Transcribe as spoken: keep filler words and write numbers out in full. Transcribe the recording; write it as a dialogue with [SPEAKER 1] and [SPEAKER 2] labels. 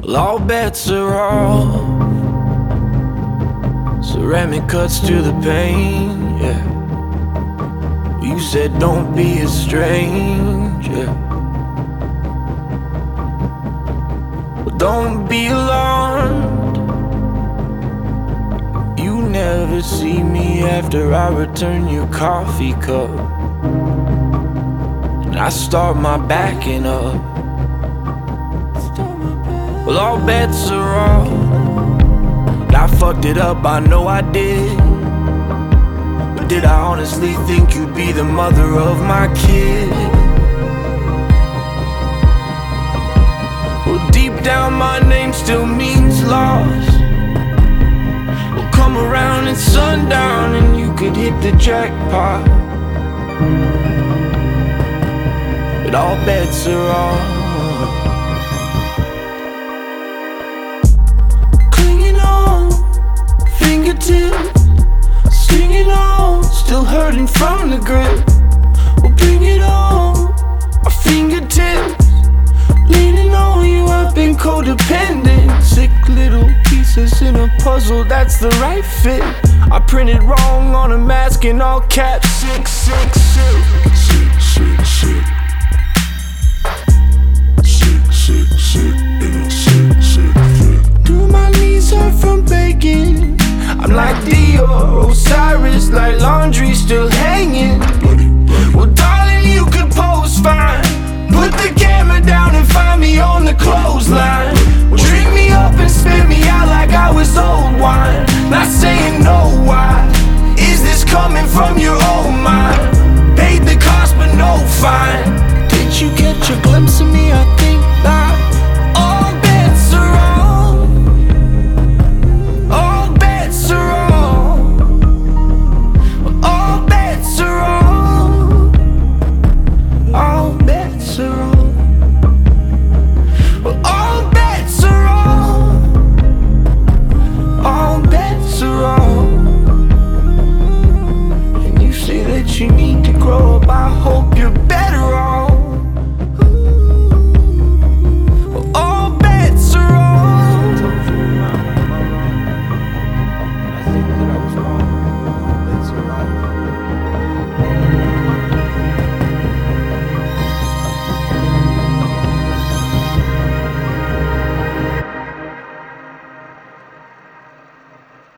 [SPEAKER 1] Well, all bets are off. Ceramic cuts to the pain, yeah. You said don't be a stranger. Well, don't be alarmed. You never see me after I return your coffee cup, and I start my backing up. Well, all bets are off. I fucked it up, I know I did. But did I honestly think you'd be the mother of my kid? Well, deep down my name still means lost. We'll come around at sundown and you could hit the jackpot. But all bets are off. Stinging on, still hurting from the grip. Well, bring it on, our fingertips. Leaning on you, I've been codependent. Sick little pieces in a puzzle, that's the right fit. I printed wrong on a mask in all caps. Six, six,